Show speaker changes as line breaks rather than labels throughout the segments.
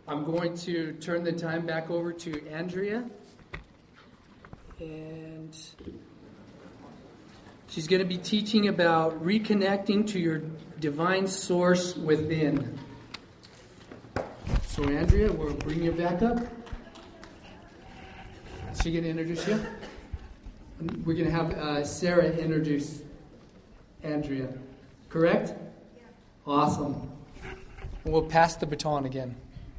I'm going to turn the time back over to Andrea. And she's going to be teaching about reconnecting to your divine source within. So Andrea, we'll bring you back up. Is she going to introduce you? We're going to have Sarah introduce Andrea. Correct? Yeah. Awesome. And we'll pass the baton again.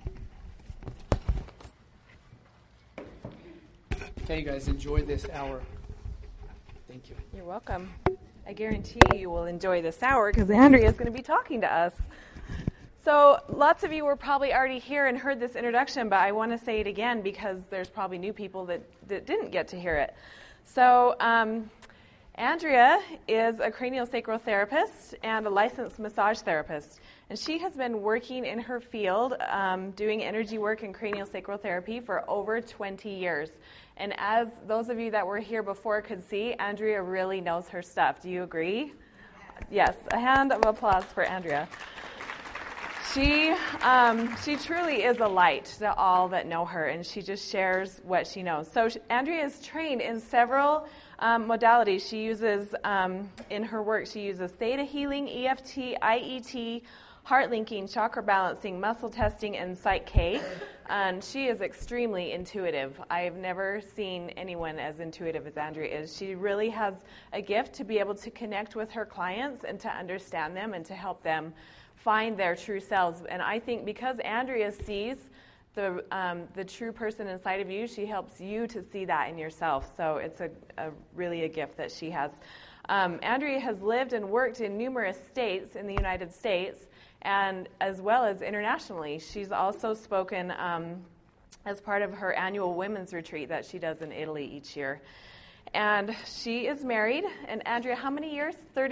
Okay, guys, enjoy this hour. Thank you.
You're welcome. I guarantee you will enjoy this hour because Andrea is going to be talking to us. So lots of you were probably already here and heard this introduction, but I want to say it again because there's probably new people that didn't get to hear it. So Andrea is a craniosacral therapist and a licensed massage therapist. And she has been working in her field doing energy work and craniosacral therapy for over 20 years. And as those of you that were here before could see, Andrea really knows her stuff. Do you agree? Yes. A hand of applause for Andrea. She truly is a light to all that know her, and she just shares what she knows. So Andrea is trained in several modalities. She uses, in her work, she uses theta healing, EFT, IET, heart linking, chakra balancing, muscle testing, and Psych K. And she is extremely intuitive. I've never seen anyone as intuitive as Andrea is. She really has a gift to be able to connect with her clients and to understand them and to help them find their true selves. And I think because Andrea sees the true person inside of you, she helps you to see that in yourself. So it's really a gift that she has. Andrea has lived and worked in numerous states in the United States, and as well as internationally. She's also spoken as part of her annual women's retreat that she does in Italy each year. And she is married. And Andrea, how many years?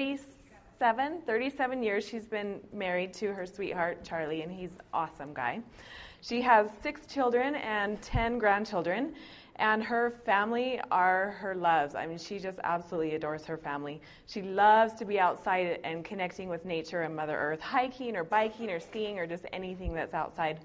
37 years she's been married to her sweetheart, Charlie, and he's an awesome guy. She has 6 children and 10 grandchildren, and her family are her loves. I mean, she just absolutely adores her family. She loves to be outside and connecting with nature and Mother Earth, hiking or biking or skiing or just anything that's outside.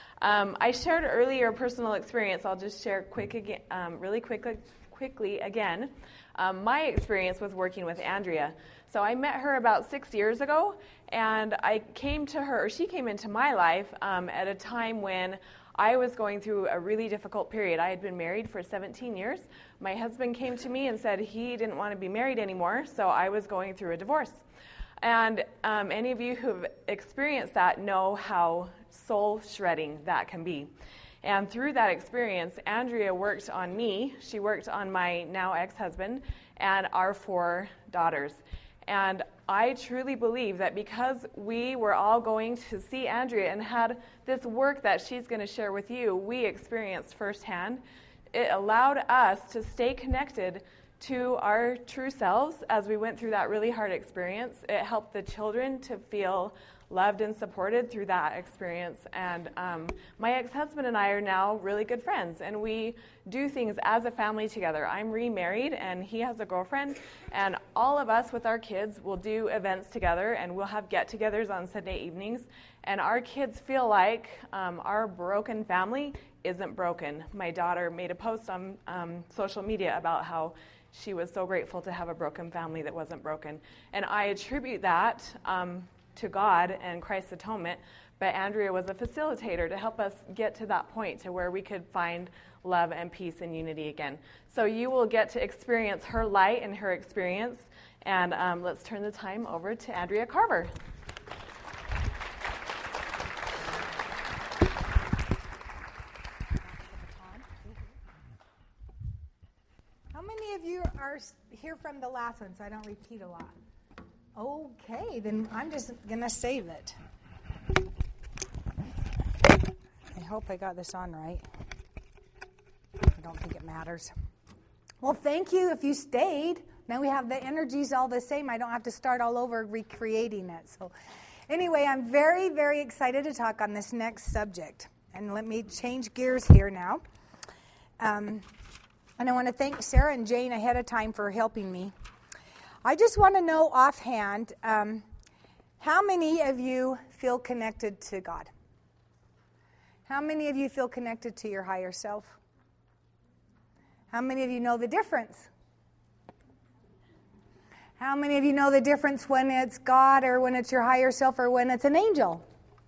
I shared earlier a personal experience. I'll just share really quickly again. My experience with working with Andrea. So I met her about 6 years ago, and I came to her, or she came into my life at a time when I was going through a really difficult period. I had been married for 17 years. My husband came to me and said he didn't want to be married anymore, so I was going through a divorce. And any of you who've experienced that know how soul-shredding that can be. And through that experience, Andrea worked on me. She worked on my now ex-husband and our 4 daughters. And I truly believe that because we were all going to see Andrea and had this work that she's going to share with you, we experienced firsthand. It allowed us to stay connected to our true selves as we went through that really hard experience. It helped the children to feel loved and supported through that experience. And my ex-husband and I are now really good friends, and we do things as a family together. I'm remarried, and he has a girlfriend, and all of us with our kids will do events together, and we'll have get-togethers on Sunday evenings, and our kids feel like our broken family isn't broken. My daughter made a post on social media about how she was so grateful to have a broken family that wasn't broken, and I attribute that to God and Christ's atonement, but Andrea was a facilitator to help us get to that point to where we could find love and peace and unity again. So you will get to experience her light and her experience, and let's turn the time over to Andrea Carver.
How many of you are here from the last one, so I don't repeat a lot? Okay, then I'm just going to save it. I hope I got this on right. I don't think it matters. Well, thank you if you stayed. Now we have the energies all the same. I don't have to start all over recreating it. So anyway, I'm very, very excited to talk on this next subject. And let me change gears here now. And I want to thank Sarah and Jane ahead of time for helping me. I just want to know offhand, how many of you feel connected to God? How many of you feel connected to your higher self? How many of you know the difference? How many of you know the difference when it's God or when it's your higher self or when it's an angel?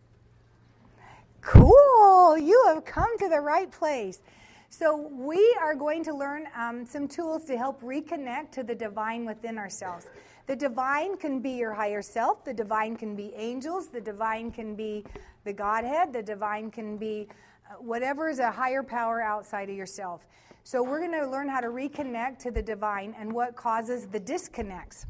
Cool! You have come to the right place. So we are going to learn some tools to help reconnect to the divine within ourselves. The divine can be your higher self. The divine can be angels. The divine can be the Godhead. The divine can be whatever is a higher power outside of yourself. So we're going to learn how to reconnect to the divine and what causes the disconnects.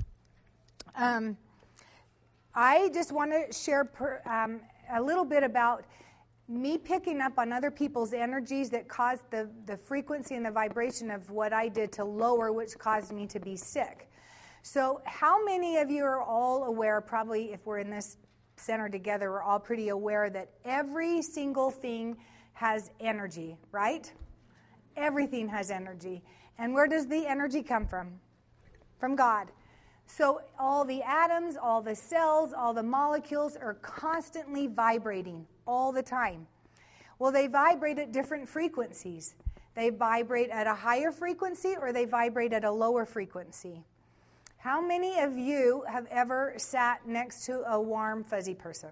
I just want to share a little bit about me picking up on other people's energies that caused the frequency and the vibration of what I did to lower, which caused me to be sick. So how many of you are all aware, probably if we're in this center together, we're all pretty aware that every single thing has energy, right? Everything has energy. And where does the energy come from? From God. So all the atoms, all the cells, all the molecules are constantly vibrating all the time. Well, they vibrate at different frequencies. They vibrate at a higher frequency or they vibrate at a lower frequency. How many of you have ever sat next to a warm, fuzzy person?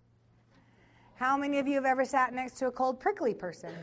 How many of you have ever sat next to a cold, prickly person?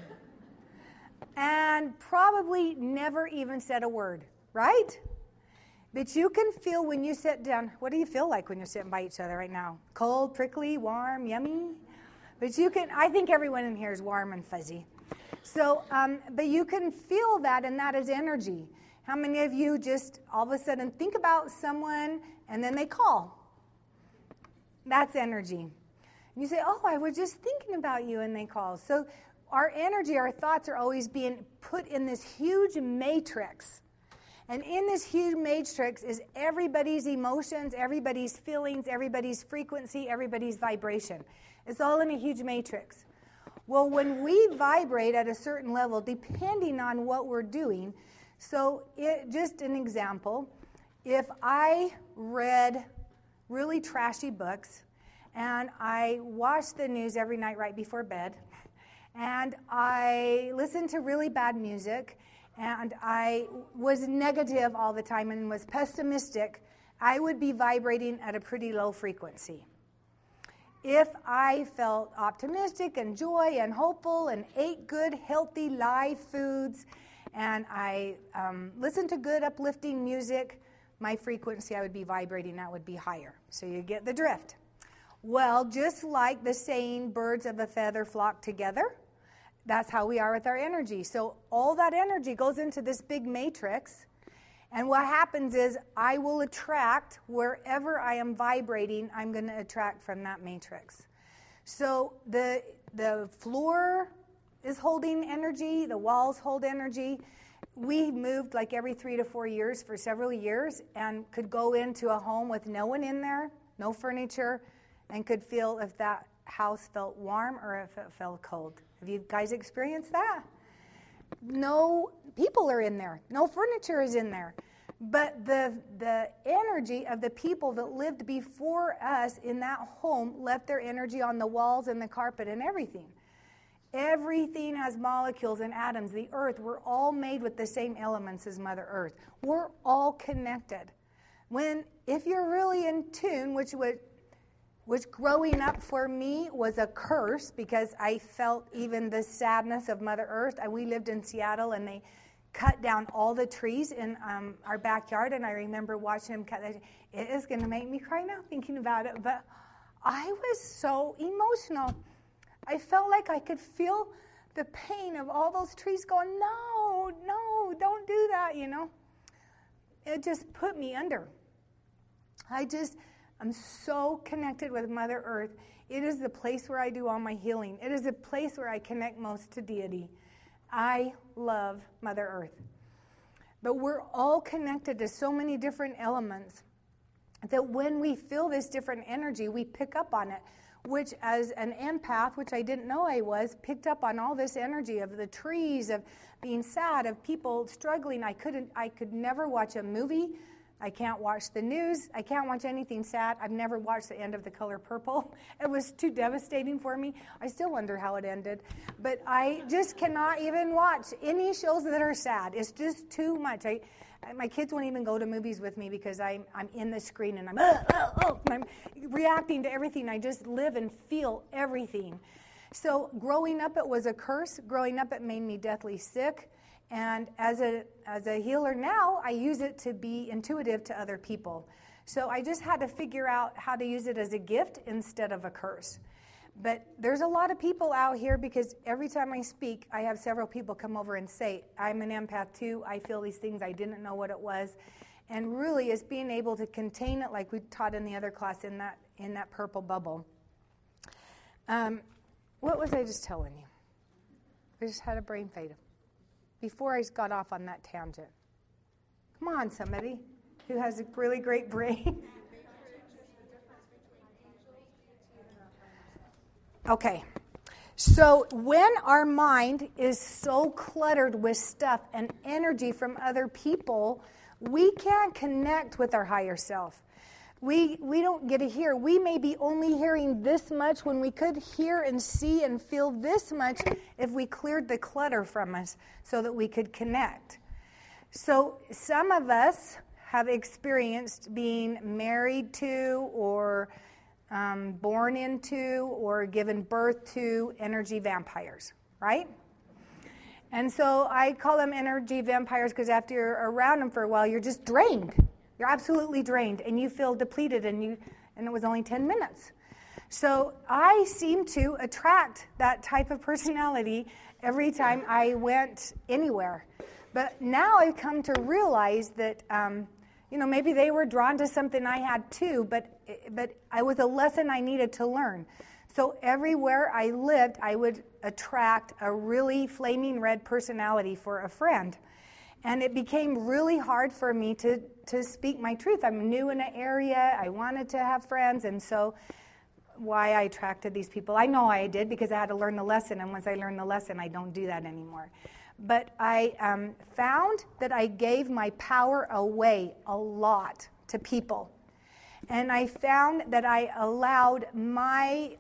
And probably never even said a word, right? But you can feel when you sit down. What do you feel like when you're sitting by each other right now? Cold, prickly, warm, yummy? But you can, I think everyone in here is warm and fuzzy. So, but you can feel that, and that is energy. How many of you just all of a sudden think about someone and then they call? That's energy. And you say, oh, I was just thinking about you, and they call. So our energy, our thoughts are always being put in this huge matrix. And in this huge matrix is everybody's emotions, everybody's feelings, everybody's frequency, everybody's vibration. It's all in a huge matrix. Well, when we vibrate at a certain level, depending on what we're doing, so just an example, if I read really trashy books and I watched the news every night right before bed, and I listened to really bad music, and I was negative all the time and was pessimistic, I would be vibrating at a pretty low frequency. If I felt optimistic and joy and hopeful and ate good, healthy, live foods, and I listened to good, uplifting music, my frequency I would be vibrating at would be higher. So you get the drift. Well, just like the saying, birds of a feather flock together, that's how we are with our energy. So all that energy goes into this big matrix, and what happens is I will attract wherever I am vibrating, I'm going to attract from that matrix. So the floor is holding energy, the walls hold energy. We moved like every 3 to 4 years for several years and could go into a home with no one in there, no furniture, and could feel if that house felt warm or if it felt cold. Have you guys experienced that? No people are in there. No furniture is in there. But the energy of the people that lived before us in that home left their energy on the walls and the carpet and everything. Everything has molecules and atoms. The earth, we're all made with the same elements as Mother Earth. We're all connected. If you're really in tune, which growing up for me was a curse because I felt even the sadness of Mother Earth. We lived in Seattle, and they cut down all the trees in our backyard, and I remember watching them cut. It is going to make me cry now thinking about it, but I was so emotional. I felt like I could feel the pain of all those trees going, no, don't do that, It just put me under. I'm so connected with Mother Earth. It is the place where I do all my healing. It is the place where I connect most to deity. I love Mother Earth. But we're all connected to so many different elements that when we feel this different energy, we pick up on it, which as an empath, which I didn't know I was, picked up on all this energy of the trees, of being sad, of people struggling. I could never watch a movie I can't watch the news. I can't watch anything sad. I've never watched the end of The Color Purple. It was too devastating for me. I still wonder how it ended. But I just cannot even watch any shows that are sad. It's just too much. My kids won't even go to movies with me because I'm in the screen and I'm reacting to everything. I just live and feel everything. So growing up, it was a curse. Growing up, it made me deathly sick. And as a healer now, I use it to be intuitive to other people. So I just had to figure out how to use it as a gift instead of a curse. But there's a lot of people out here because every time I speak, I have several people come over and say, I'm an empath too. I feel these things. I didn't know what it was. And really, it's being able to contain it like we taught in the other class in that purple bubble. What was I just telling you? I just had a brain fade before I got off on that tangent. Come on, somebody who has a really great brain. Okay. So when our mind is so cluttered with stuff and energy from other people, we can't connect with our higher self. We don't get to hear. We may be only hearing this much when we could hear and see and feel this much if we cleared the clutter from us so that we could connect. So some of us have experienced being married to or born into or given birth to energy vampires, right? And so I call them energy vampires because after you're around them for a while, you're just drained. You're absolutely drained, and you feel depleted, and it was only 10 minutes. So I seem to attract that type of personality every time I went anywhere. But now I've come to realize that, maybe they were drawn to something I had too, but it was a lesson I needed to learn. So everywhere I lived, I would attract a really flaming red personality for a friend. And it became really hard for me to speak my truth. I'm new in an area. I wanted to have friends. And so why I attracted these people, I know I did because I had to learn the lesson. And once I learned the lesson, I don't do that anymore. But I found that I gave my power away a lot to people. And I found that I allowed my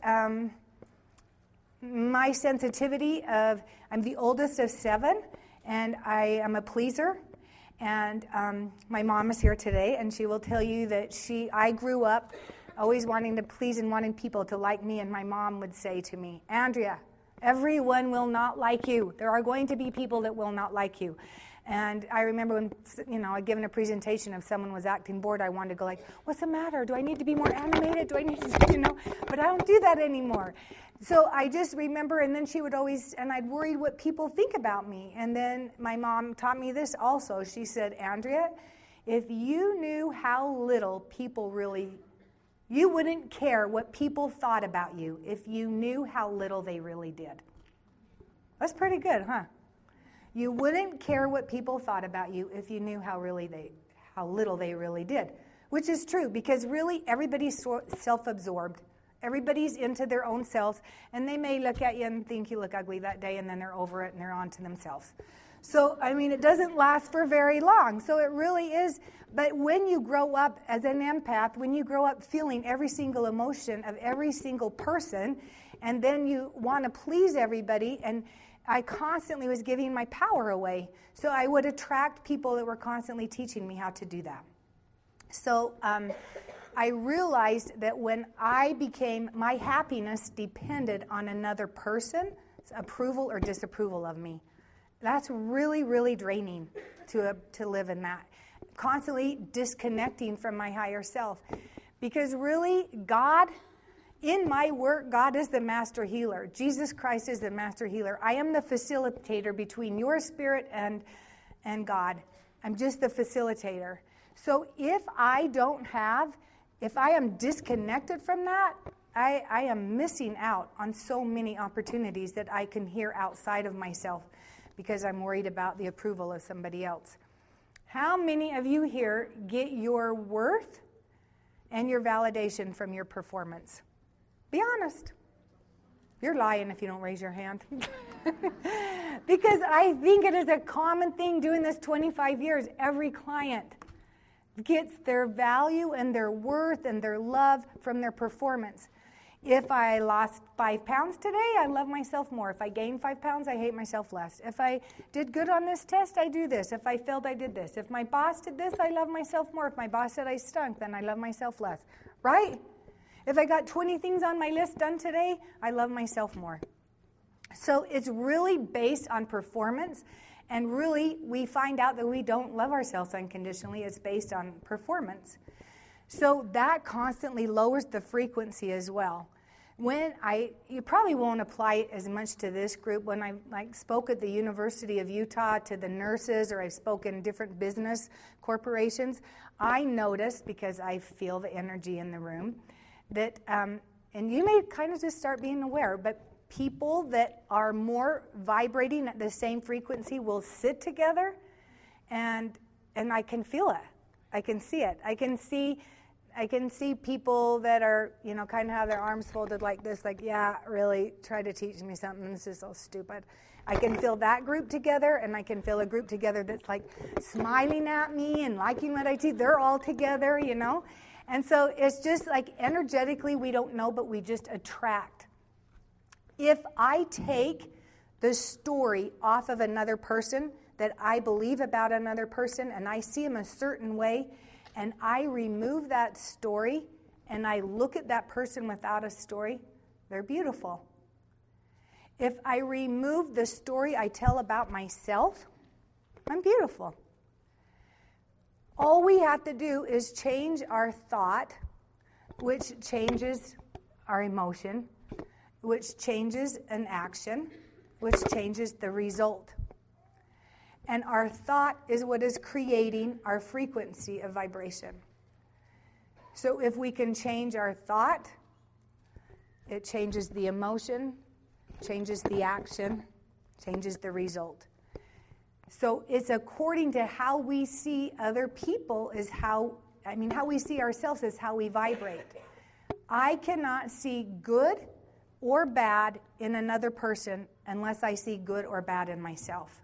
sensitivity of, I'm the oldest of 7. And I am a pleaser, and my mom is here today, and she will tell you that I grew up always wanting to please and wanting people to like me, and my mom would say to me, Andrea, everyone will not like you. There are going to be people that will not like you. And I remember when, I'd given a presentation, if someone was acting bored, I wanted to go like, what's the matter? Do I need to be more animated? Do I need to, But I don't do that anymore. So I just remember, and then she would always, and I'd worried what people think about me. And then my mom taught me this also. She said, Andrea, if you knew how little people you wouldn't care what people thought about you if you knew how little they really did. That's pretty good, huh? You wouldn't care what people thought about you if you knew how little they really did. Which is true, because really everybody's self-absorbed. Everybody's into their own selves, and they may look at you and think you look ugly that day, and then they're over it and they're on to themselves. So, it doesn't last for very long. So it really is. But when you grow up as an empath, when you grow up feeling every single emotion of every single person, and then you want to please everybody, and I constantly was giving my power away. So I would attract people that were constantly teaching me how to do that. So I realized that when my happiness depended on another person's approval or disapproval of me. That's really, really draining to live in that. Constantly disconnecting from my higher self. Because really, God, in my work, God is the master healer. Jesus Christ is the master healer. I am the facilitator between your spirit and God. I'm just the facilitator. So if I am disconnected from that, I am missing out on so many opportunities that I can hear outside of myself because I'm worried about the approval of somebody else. How many of you here get your worth and your validation from your performance? Be honest. You're lying if you don't raise your hand. Because I think it is a common thing doing this 25 years. Every client, gets their value and their worth and their love from their performance. If I lost 5 pounds today, I love myself more. If I gained 5 pounds, I hate myself less. If I did good on this test, I do this. If I failed, I did this. If my boss did this, I love myself more. If my boss said I stunk, then I love myself less. Right? If I got 20 things on my list done today, I love myself more. So it's really based on performance. And really, we find out that we don't love ourselves unconditionally. It's based on performance. So that constantly lowers the frequency as well. You probably won't apply it as much to this group. When I spoke at the University of Utah to the nurses, or I spoke in different business corporations, I noticed, because I feel the energy in the room, that, and you may kind of just start being aware, but people that are more vibrating at the same frequency will sit together, and I can feel it. I can see it. I can see people that are, kind of have their arms folded like this, like, yeah, really, try to teach me something. This is so stupid. I can feel that group together, and I can feel a group together that's like smiling at me and liking what I teach. They're all together, And so it's just like energetically, we don't know, but we just attract. If I take the story off of another person that I believe about another person, and I see them a certain way, and I remove that story, and I look at that person without a story, they're beautiful. If I remove the story I tell about myself, I'm beautiful. All we have to do is change our thought, which changes our emotion, which changes an action, which changes the result. And our thought is what is creating our frequency of vibration. So if we can change our thought, it changes the emotion, changes the action, changes the result. So it's according to how we see other people how we see ourselves is how we vibrate. I cannot see good or bad in another person unless I see good or bad in myself.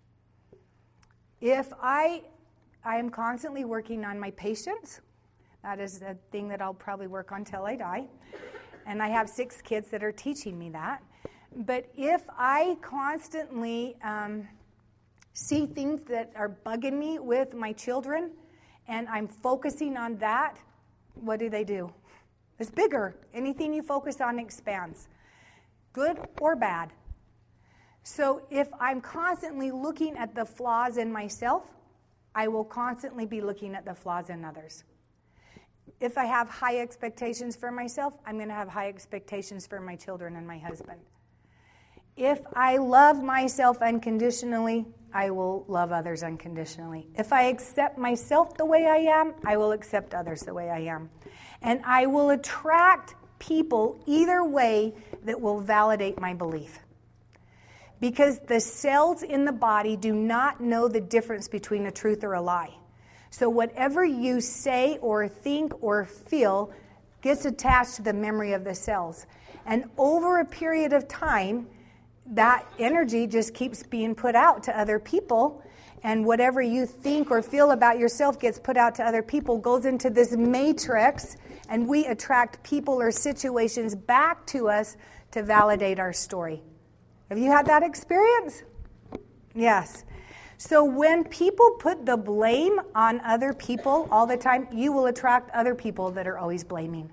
If I am constantly working on my patience, that is a thing that I'll probably work on till I die. And I have 6 kids that are teaching me that. But if I constantly see things that are bugging me with my children, and I'm focusing on that, what do? It's bigger. Anything you focus on expands, good or bad. So if I'm constantly looking at the flaws in myself, I will constantly be looking at the flaws in others. If I have high expectations for myself, I'm going to have high expectations for my children and my husband. If I love myself unconditionally, I will love others unconditionally. If I accept myself the way I am, I will accept others the way I am. And I will attract people either way that will validate my belief. Because the cells in the body do not know the difference between a truth or a lie. So whatever you say or think or feel gets attached to the memory of the cells. And over a period of time, that energy just keeps being put out to other people. And whatever you think or feel about yourself gets put out to other people, goes into this matrix, and we attract people or situations back to us to validate our story. Have you had that experience? Yes. So when people put the blame on other people all the time, you will attract other people that are always blaming.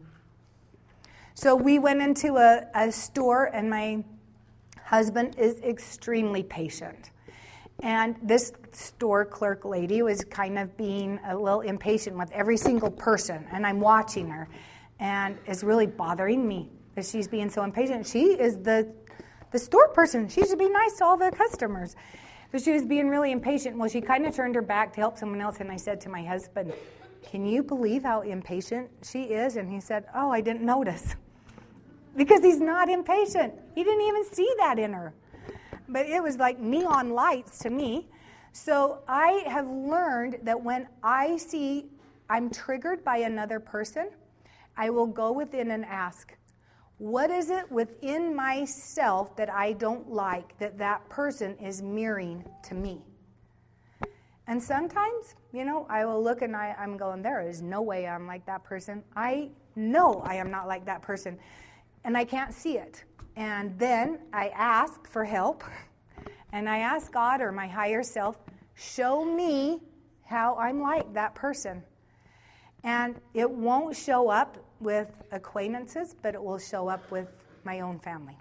So we went into a store, and my husband is extremely patient. And this store clerk lady was kind of being a little impatient with every single person. And I'm watching her. And it's really bothering me that she's being so impatient. She is the store person. She should be nice to all the customers. But she was being really impatient. Well, she kind of turned her back to help someone else. And I said to my husband, "Can you believe how impatient she is?" And he said, "Oh, I didn't notice." Because he's not impatient. He didn't even see that in her. But it was like neon lights to me. So I have learned that when I see I'm triggered by another person, I will go within and ask, what is it within myself that I don't like that person is mirroring to me? And sometimes, I will look and I'm going, there is no way I'm like that person. I know I am not like that person. And I can't see it. And then I ask for help. And I ask God or my higher self, show me how I'm like that person. And it won't show up with acquaintances, but it will show up with my own family.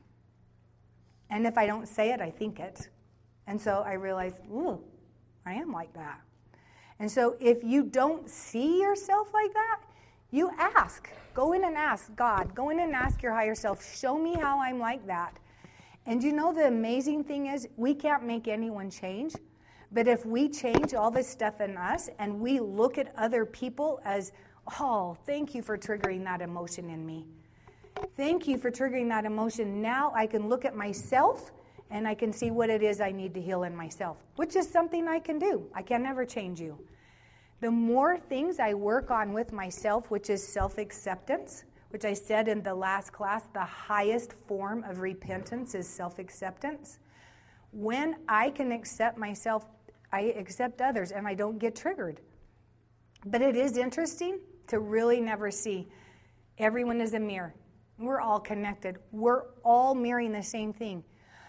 And if I don't say it, I think it. And so I realize, ooh, I am like that. And so if you don't see yourself like that, you ask. Go in and ask God. Go in and ask your higher self, show me how I'm like that. And the amazing thing is, we can't make anyone change. But if we change all this stuff in us and we look at other people as, oh, thank you for triggering that emotion in me. Thank you for triggering that emotion. Now I can look at myself and I can see what it is I need to heal in myself, which is something I can do. I can never change you. The more things I work on with myself, which is self-acceptance, which I said in the last class, the highest form of repentance is self-acceptance. When I can accept myself, I accept others and I don't get triggered. But it is interesting to really never see everyone is a mirror. We're all connected. We're all mirroring the same thing.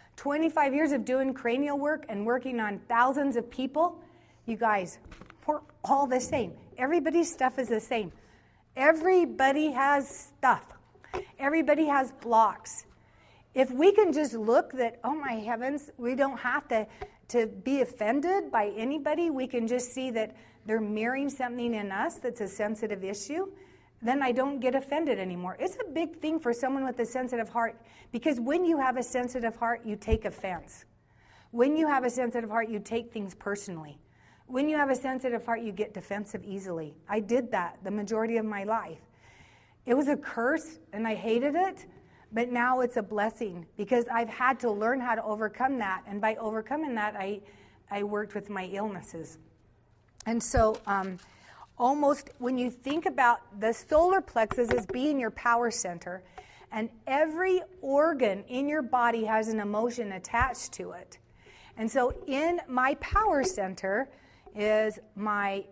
25 years of doing cranial work and working on thousands of people, you guys, we're all the same. Everybody's stuff is the same. Everybody has stuff. Everybody has blocks. If we can just look that, oh my heavens, we don't have to be offended by anybody. We can just see that they're mirroring something in us that's a sensitive issue. Then I don't get offended anymore. It's a big thing for someone with a sensitive heart, because when you have a sensitive heart, you take offense. When you have a sensitive heart, you take things personally. When you have a sensitive heart, you get defensive easily. I did that the majority of my life. It was a curse, and I hated it, but now it's a blessing because I've had to learn how to overcome that, and by overcoming that, I worked with my illnesses. And so almost when you think about the solar plexus as being your power center, and every organ in your body has an emotion attached to it. And so in my power center is my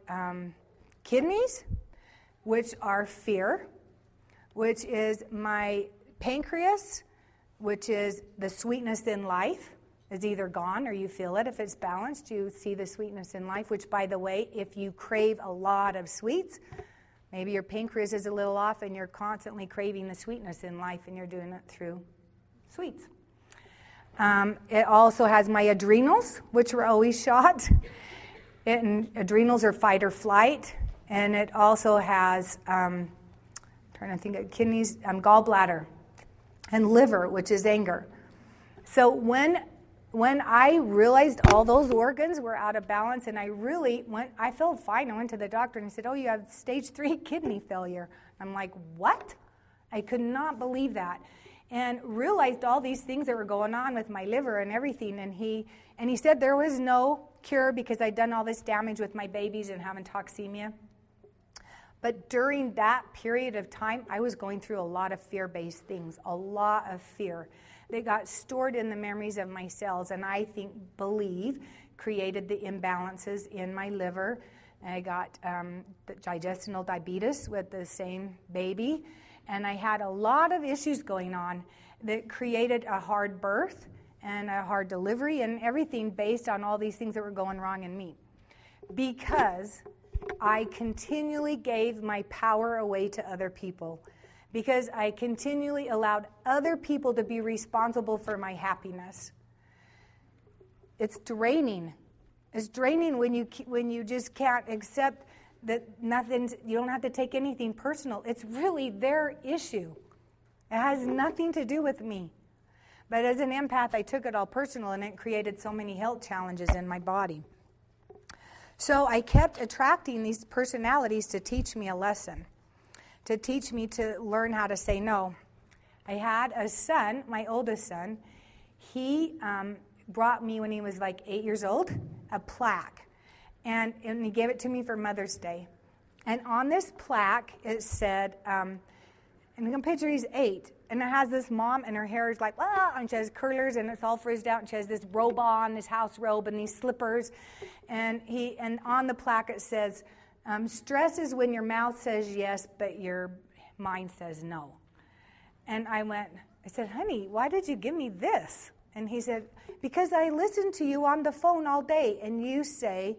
kidneys, which are fear, which is my pancreas, which is the sweetness in life, is either gone or you feel it. If it's balanced, you see the sweetness in life, which, by the way, if you crave a lot of sweets, maybe your pancreas is a little off and you're constantly craving the sweetness in life and you're doing it through sweets. It also has my adrenals, which were always shot. Adrenals are fight or flight. And it also has, trying to think of kidneys, gallbladder, and liver, which is anger. So when I realized all those organs were out of balance, and I felt fine. I went to the doctor and he said, oh, you have stage 3 kidney failure. I'm like, what? I could not believe that. And realized all these things that were going on with my liver and everything. And he said there was no cure because I'd done all this damage with my babies and having toxemia. But during that period of time, I was going through a lot of fear-based things, a lot of fear. They got stored in the memories of my cells, and I believe created the imbalances in my liver. And I got the gestational diabetes with the same baby, and I had a lot of issues going on that created a hard birth and a hard delivery and everything based on all these things that were going wrong in me. Because I continually gave my power away to other people. Because I continually allowed other people to be responsible for my happiness. It's draining. It's draining when you just can't accept that you don't have to take anything personal. It's really their issue. It has nothing to do with me. But as an empath, I took it all personal, and it created so many health challenges in my body. So I kept attracting these personalities to teach me a lesson, to teach me to learn how to say no. I had a son, my oldest son. He brought me when he was like 8 years old, a plaque. And he gave it to me for Mother's Day. And on this plaque, it said, and And the picture, he's 8. And it has this mom, and her hair is like, ah, and she has curlers, and it's all frizzed out, and she has this robe on, this house robe, and these slippers. And on the plaque it says, stress is when your mouth says yes, but your mind says no. And I said, honey, why did you give me this? And he said, because I listened to you on the phone all day, and you say,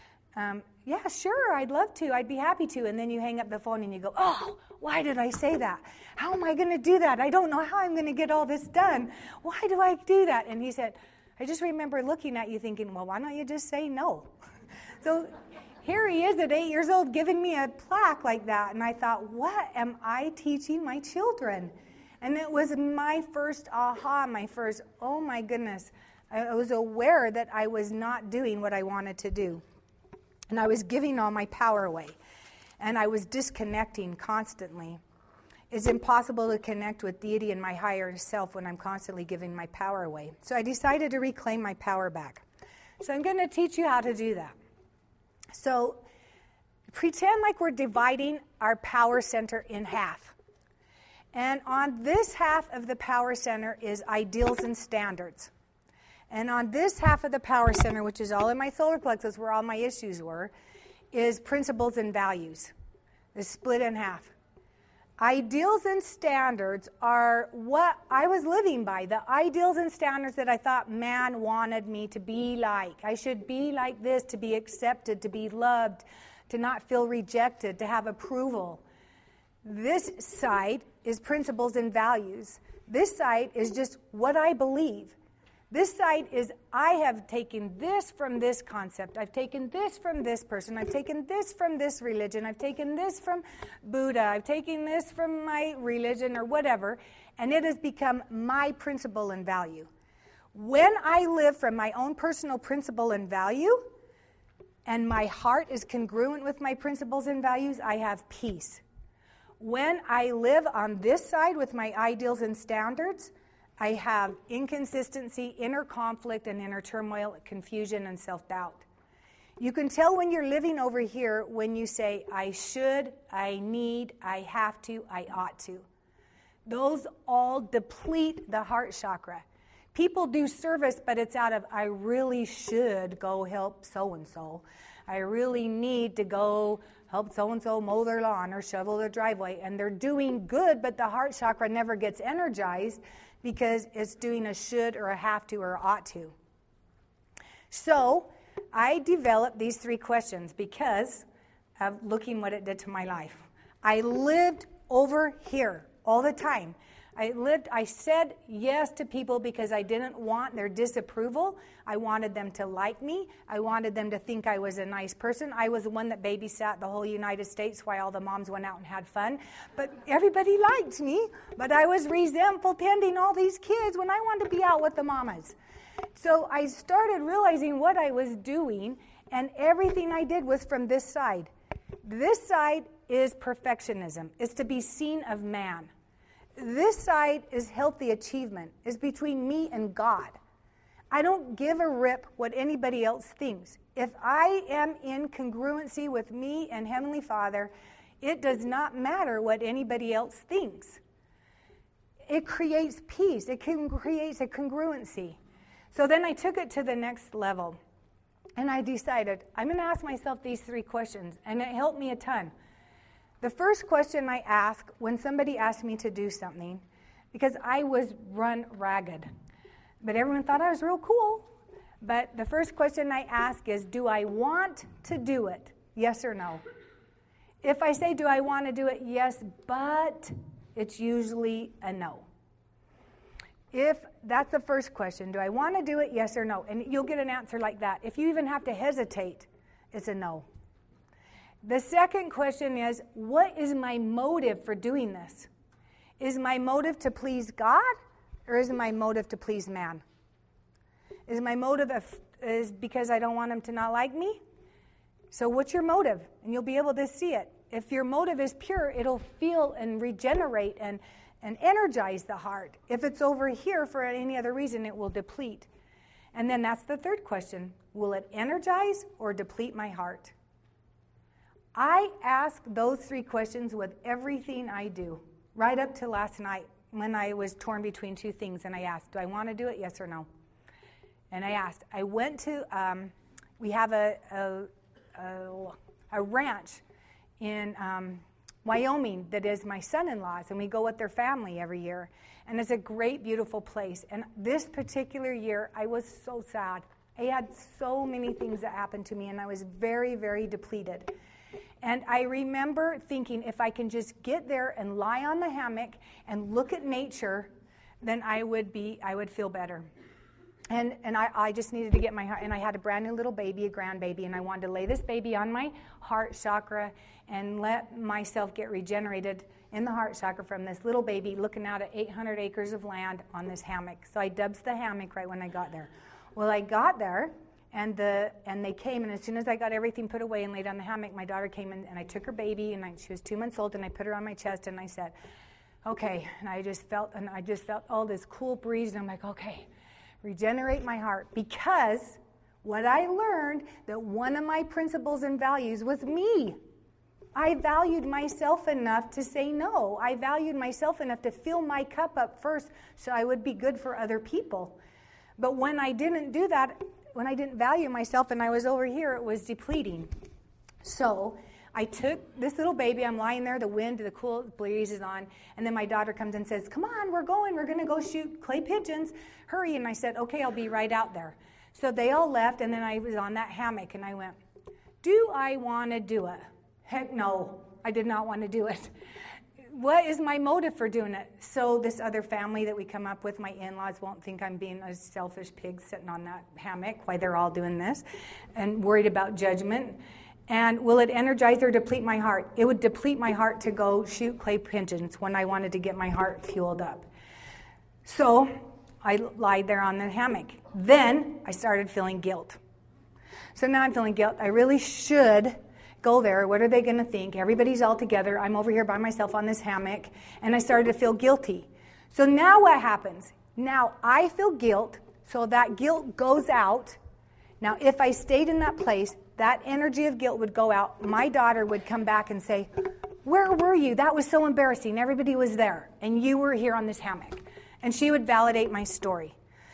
yeah, sure, I'd love to. I'd be happy to. And then you hang up the phone and you go, oh, why did I say that? How am I going to do that? I don't know how I'm going to get all this done. Why do I do that? And he said, I just remember looking at you thinking, well, why don't you just say no? So here he is at 8 years old giving me a plaque like that. And I thought, what am I teaching my children? And it was my first aha, oh my goodness. I was aware that I was not doing what I wanted to do. And I was giving all my power away. And I was disconnecting constantly. It's impossible to connect with deity and my higher self when I'm constantly giving my power away. So I decided to reclaim my power back. So I'm going to teach you how to do that. So pretend like we're dividing our power center in half. And on this half of the power center is ideals and standards. And on this half of the power center, which is all in my solar plexus where all my issues were, is principles and values. It's split in half. Ideals and standards are what I was living by. The ideals and standards that I thought man wanted me to be like. I should be like this, to be accepted, to be loved, to not feel rejected, to have approval. This side is principles and values. This side is just what I believe. This side is I have taken this from this concept. I've taken this from this person. I've taken this from this religion. I've taken this from Buddha. I've taken this from my religion or whatever. And it has become my principle and value. When I live from my own personal principle and value, and my heart is congruent with my principles and values, I have peace. When I live on this side with my ideals and standards, I have inconsistency, inner conflict, and inner turmoil, confusion, and self-doubt. You can tell when you're living over here when you say, I should, I need, I have to, I ought to. Those all deplete the heart chakra. People do service, but it's out of, I really should go help so-and-so. I really need to go help so-and-so mow their lawn or shovel their driveway. And they're doing good, but the heart chakra never gets energized because it's doing a should or a have to or ought to. So I developed these 3 questions because of looking what it did to my life. I lived over here all the time. I said yes to people because I didn't want their disapproval. I wanted them to like me. I wanted them to think I was a nice person. I was the one that babysat the whole United States while all the moms went out and had fun. But everybody liked me. But I was resentful tending all these kids when I wanted to be out with the mamas. So I started realizing what I was doing, and everything I did was from this side. This side is perfectionism. It's to be seen of man. This side is healthy achievement. It's between me and God. I don't give a rip what anybody else thinks. If I am in congruency with me and Heavenly Father, it does not matter what anybody else thinks. It creates peace. It creates a congruency. So then I took it to the next level. And I decided, I'm going to ask myself these 3 questions. And it helped me a ton. The first question I ask when somebody asked me to do something, because I was run ragged, but everyone thought I was real cool. But the first question I ask is, do I want to do it? Yes or no? If I say, do I want to do it? Yes, but it's usually a no. If that's the first question, do I want to do it? Yes or no? And you'll get an answer like that. If you even have to hesitate, it's a no. The second question is, what is my motive for doing this? Is my motive to please God, or is my motive to please man? Is my motive is because I don't want him to not like me? So what's your motive? And you'll be able to see it. If your motive is pure, it'll feel and regenerate and energize the heart. If it's over here for any other reason, it will deplete. And then that's the third question. Will it energize or deplete my heart? I ask those 3 questions with everything I do. right up to last night when I was torn between two things, and I asked, do I want to do it, yes or no? And I asked. I went to, we have a ranch in Wyoming that is my son-in-law's, and we go with their family every year. And it's a great, beautiful place. And this particular year, I was so sad. I had so many things that happened to me, and I was very, very depleted. And I remember thinking, if I can just get there and lie on the hammock and look at nature, then I would feel better. And I just needed to get my heart, and I had a brand new little baby, a grandbaby, and I wanted to lay this baby on my heart chakra and let myself get regenerated in the heart chakra from this little baby looking out at 800 acres of land on this hammock. So I dubs the hammock right when I got there. Well, I got there, and they came, and as soon as I got everything put away and laid on the hammock, my daughter came in, and I took her baby, and she was 2 months old, and I put her on my chest, and I said, okay, and I just felt all this cool breeze, and I'm like, okay, regenerate my heart, because what I learned that one of my principles and values was me. I valued myself enough to say no. I valued myself enough to fill my cup up first so I would be good for other people. But when I didn't do that, when I didn't value myself and I was over here, it was depleting. So I took this little baby, I'm lying there, the wind, the cool breeze is on, and then my daughter comes and says, come on, we're going to go shoot clay pigeons, hurry. And I said, okay, I'll be right out there. So they all left, and then I was on that hammock, and I went, do I want to do it? Heck no, I did not want to do it. What is my motive for doing it? So this other family that we come up with, my in-laws, won't think I'm being a selfish pig sitting on that hammock while they're all doing this and worried about judgment. And will it energize or deplete my heart? It would deplete my heart to go shoot clay pigeons when I wanted to get my heart fueled up. So I lied there on the hammock. Then I started feeling guilt. So now I'm feeling guilt. I really should go there. What are they going to think? Everybody's all together. I'm over here by myself on this hammock. And I started to feel guilty. So now what happens? Now I feel guilt, so that guilt goes out. Now if I stayed in that place, that energy of guilt would go out. My daughter would come back and say, where were you? That was so embarrassing. Everybody was there, and you were here on this hammock. And she would validate my story.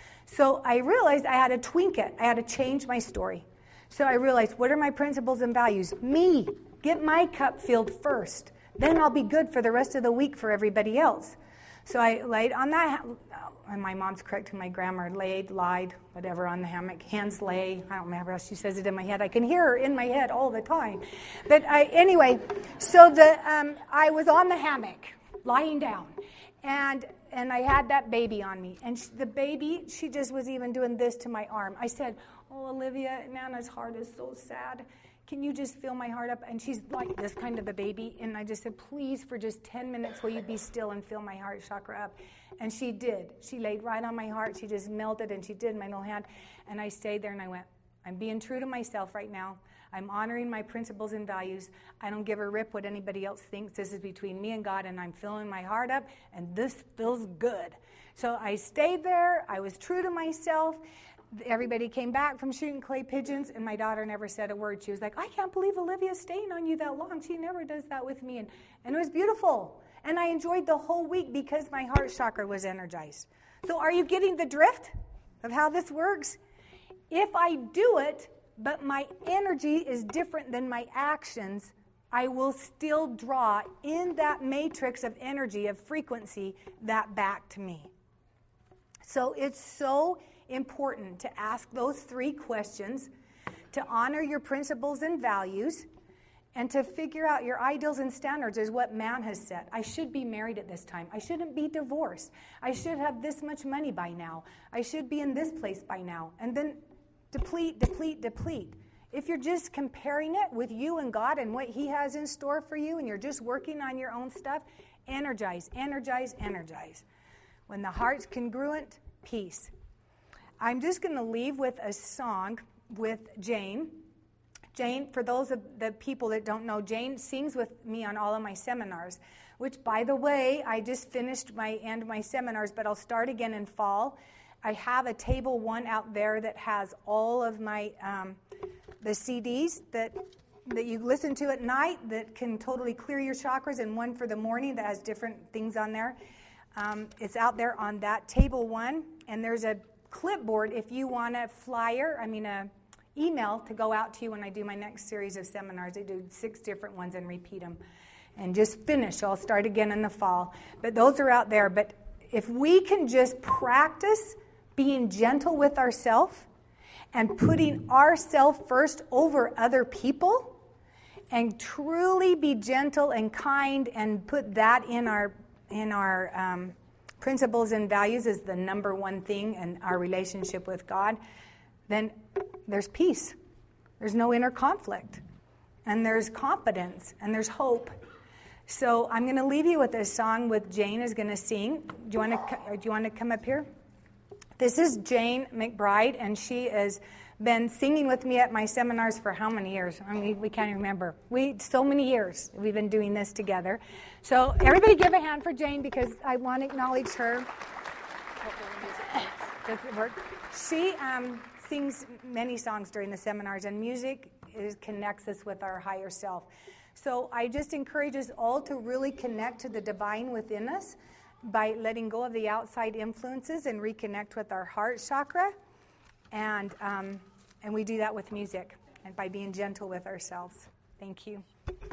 So I realized I had to tweak it. I had to change my story. So I realized, what are my principles and values? Me. Get my cup filled first. Then I'll be good for the rest of the week for everybody else. So I laid on that, and my mom's correcting my grammar, lied, whatever, on the hammock. Hands lay. I don't remember how she says it in my head. I can hear her in my head all the time. But anyway, so I was on the hammock, lying down. And I had that baby on me. And the baby, she just was even doing this to my arm. I said, oh, Olivia, Nana's heart is so sad. Can you just fill my heart up? And she's like this kind of a baby. And I just said, please, for just 10 minutes, will you be still and fill my heart chakra up? And she did. She laid right on my heart. She just melted, and she did my little hand. And I stayed there, and I went, I'm being true to myself right now. I'm honoring my principles and values. I don't give a rip what anybody else thinks. This is between me and God, and I'm filling my heart up, and this feels good. So I stayed there. I was true to myself. Everybody came back from shooting clay pigeons, and my daughter never said a word. She was like, I can't believe Olivia's staying on you that long. She never does that with me. And it was beautiful. And I enjoyed the whole week because my heart chakra was energized. So are you getting the drift of how this works? If I do it, but my energy is different than my actions, I will still draw in that matrix of energy, of frequency, that back to me. So it's so important to ask those 3 questions, to honor your principles and values, and to figure out your ideals and standards is what man has set. I should be married at this time. I shouldn't be divorced. I should have this much money by now. I should be in this place by now. And then deplete. If you're just comparing it with you and God and what He has in store for you, and you're just working on your own stuff, energize. When the heart's congruent, peace. I'm just going to leave with a song with Jane. Jane, for those of the people that don't know, Jane sings with me on all of my seminars, which, by the way, I just finished my seminars, but I'll start again in fall. I have a table 1 out there that has all of my the CDs that that you listen to at night that can totally clear your chakras, and one for the morning that has different things on there. It's out there on that table one, and there's a clipboard if you want a email to go out to you when I do my next series of seminars. I do 6 different ones and repeat them and just finish. I'll start again in the fall. But those are out there. But if we can just practice being gentle with ourselves and putting ourselves first over other people and truly be gentle and kind and put that in our principles and values as the number one thing in our relationship with God, then there's peace. There's no inner conflict. And there's confidence. And there's hope. So I'm going to leave you with a song with Jane is going to sing. Do you want to come up here? This is Jane McBride, and she has been singing with me at my seminars for how many years? I mean, we can't even remember. So many years we've been doing this together. So everybody give a hand for Jane because I want to acknowledge her. Does it work? She sings many songs during the seminars, and music connects us with our higher self. So I just encourage us all to really connect to the divine within us by letting go of the outside influences and reconnect with our heart chakra. And we do that with music and by being gentle with ourselves. Thank you.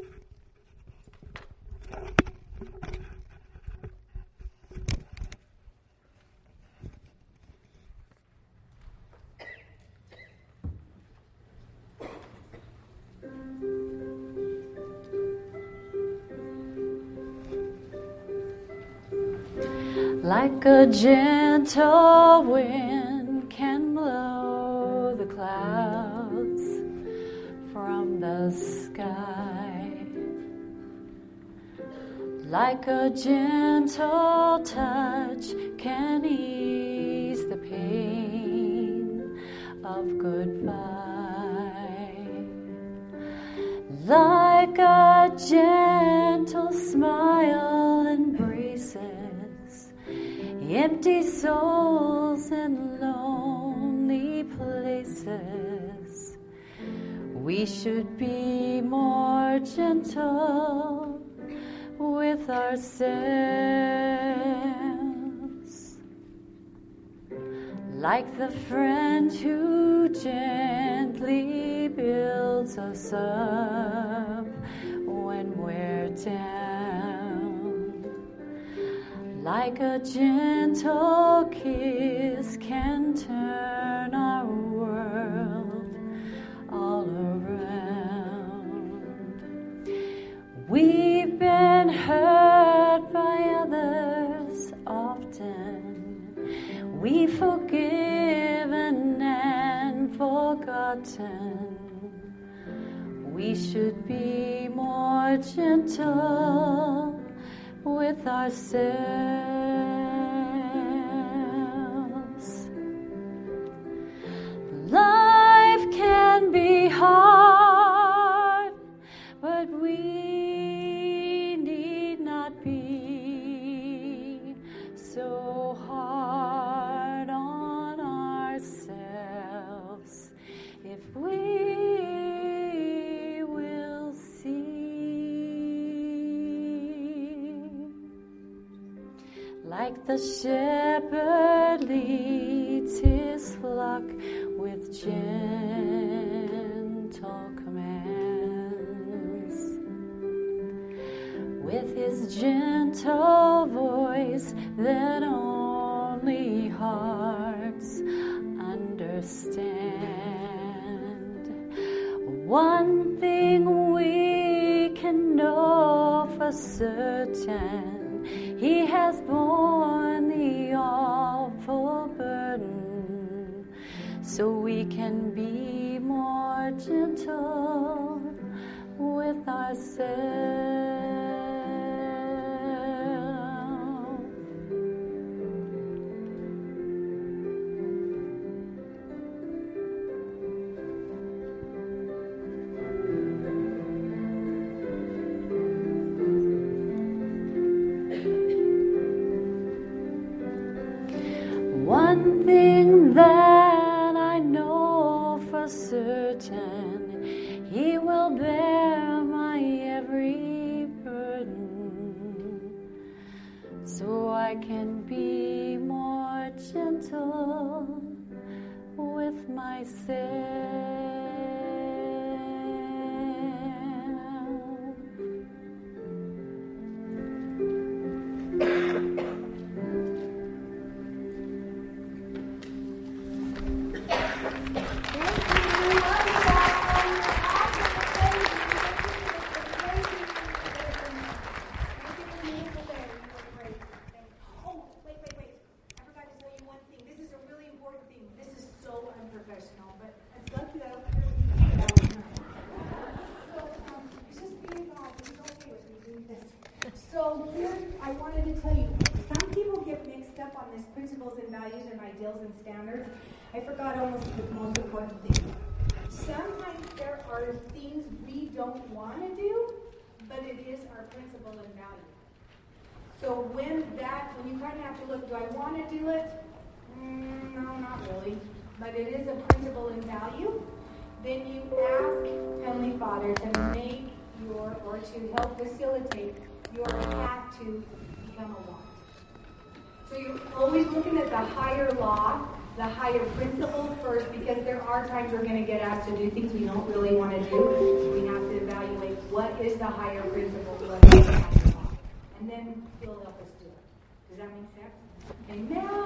Like a gentle wind can blow the clouds from the sky, like a gentle touch can ease the pain of goodbye, like a gentle smile embraces empty souls in lonely places. We should be more gentle with ourselves, like the friend who gently builds us up when we're down. Like a gentle kiss can turn our world all around. We've been hurt by others often. We've forgiven and forgotten. We should be more gentle with ourselves. Life can be hard, but we need not be so hard on ourselves if we will see. Like the shepherd leads his flock with gentle commands, with his gentle voice that only hearts understand. One thing we can know for certain: He has borne the awful burden, so we can be more gentle with ourselves. One thing that I know for certain: He will bear myself.
So here, I wanted to tell you, some people get mixed up on this principles and values and ideals and standards. I forgot almost the most important thing. Sometimes there are things we don't want to do, but it is our principle and value. So when you kind of have to look, do I want to do it? No, not really. But it is a principle and value. Then you ask Heavenly Father to make or to help facilitate your path to become a want. So you're always looking at the higher law, the higher principle first, because there are times we're going to get asked to do things we don't really want to do. We have to evaluate what is the higher principle, what is the higher law. And then He'll help us do it. Does that make sense? Amen.